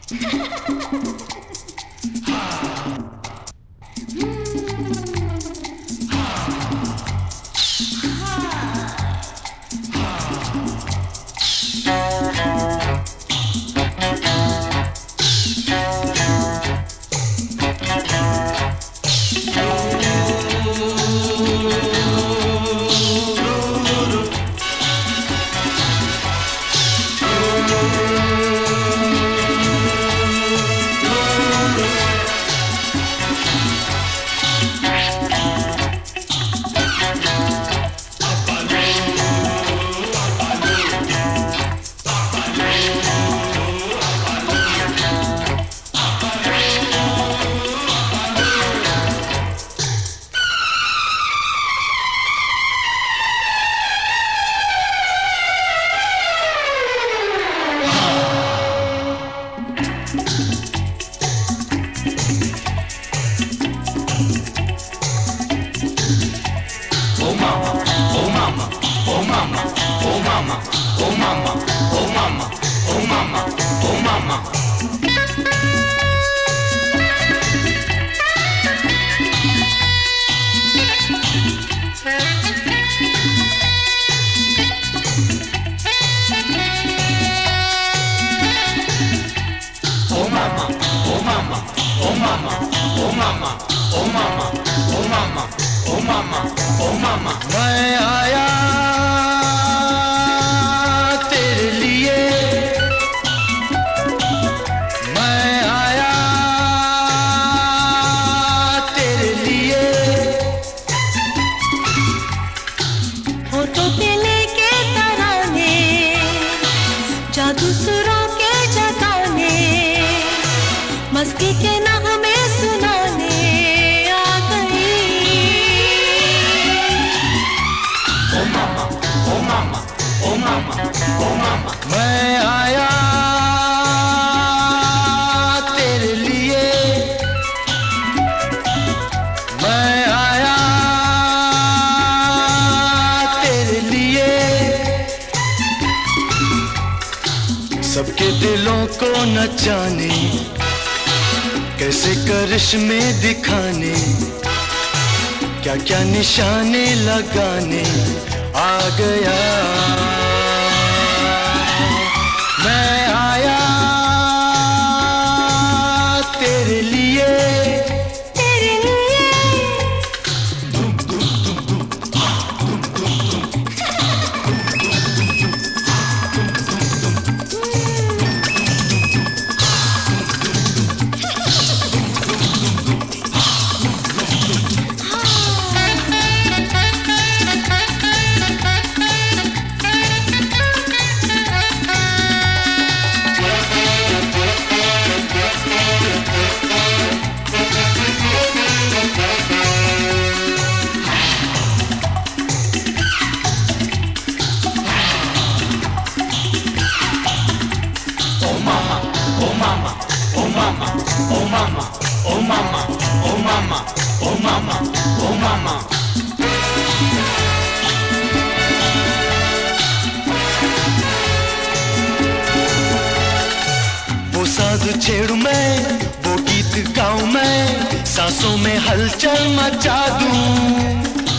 मैं आया तेरे लिए, मैं आया तेरे लिए। होठों पे लेके तराने, जादू सुरों के जगाने, मस्ती के नगमे सुनाने आ गई। ओ मामा, ओ मामा, ओ मामा, ओ मामा, मैं आया तेरे लिए, मैं आया तेरे लिए। सबके दिलों को नचाने, कैसे करिश्मे दिखाने, क्या क्या निशाने लगाने आ गया। मैं आया तेरे लिए, तेरे लिए। Oh mama, oh mama, oh mama, oh mama, oh mama. वो साज छेड़ू मैं, वो गीत गाऊं मैं, सांसों में हलचल मचा दूं।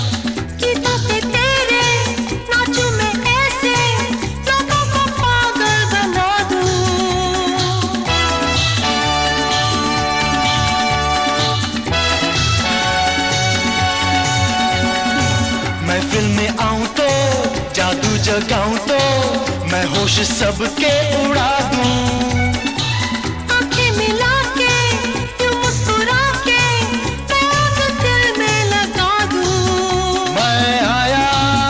महफिल में आऊं तो, जादू जगाऊं तो, मैं होश सबके उड़ा दूं। आंखें मिला के, यूं मुस्कुरा के, मैं आग दिल में लगा दूं। मैं आया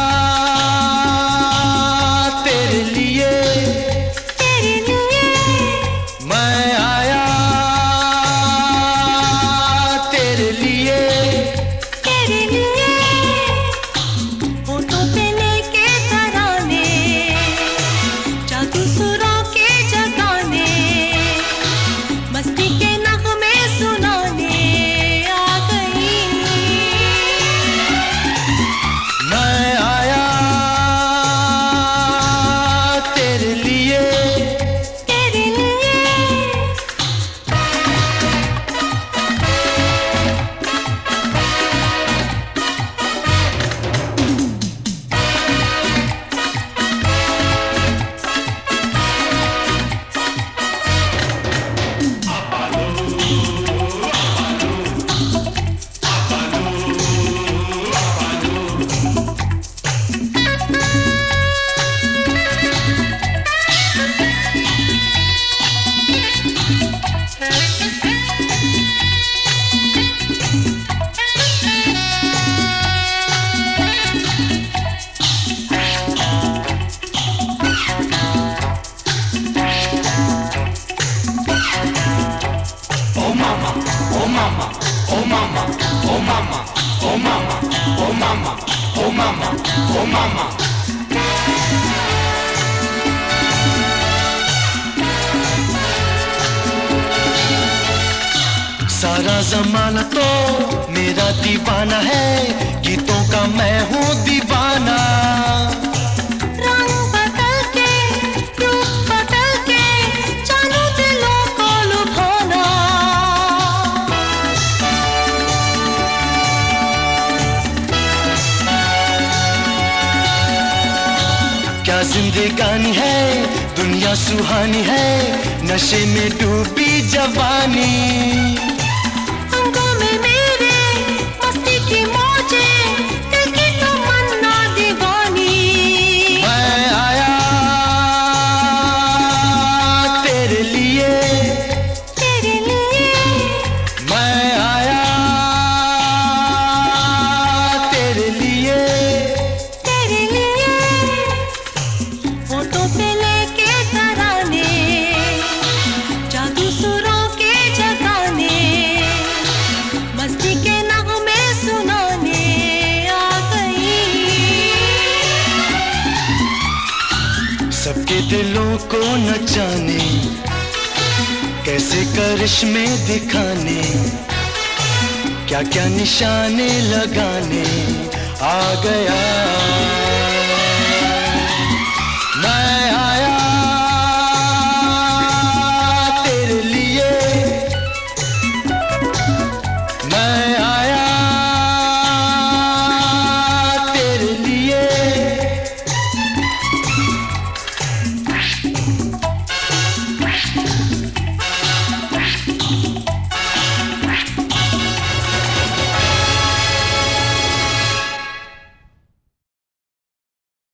तेरे लिए, तेरे लिए। मैं आया तेरे लिए, तेरे लिए। होठों पे लेके तराने, जादू सुरों के जगाने, मामा। सारा जमाना तो मेरा दीवाना है, गीतों का मैं हूँ दीवाना। रंग बदल के, रूप बदल के, जानू दिलों को लुभाना। क्या जिंदगानी है, दुनिया सुहानी है, नशे में डूबी जवानी। सबके दिलों को नचाने, कैसे करिश्मे दिखाने, क्या क्या निशाने लगाने आ गया।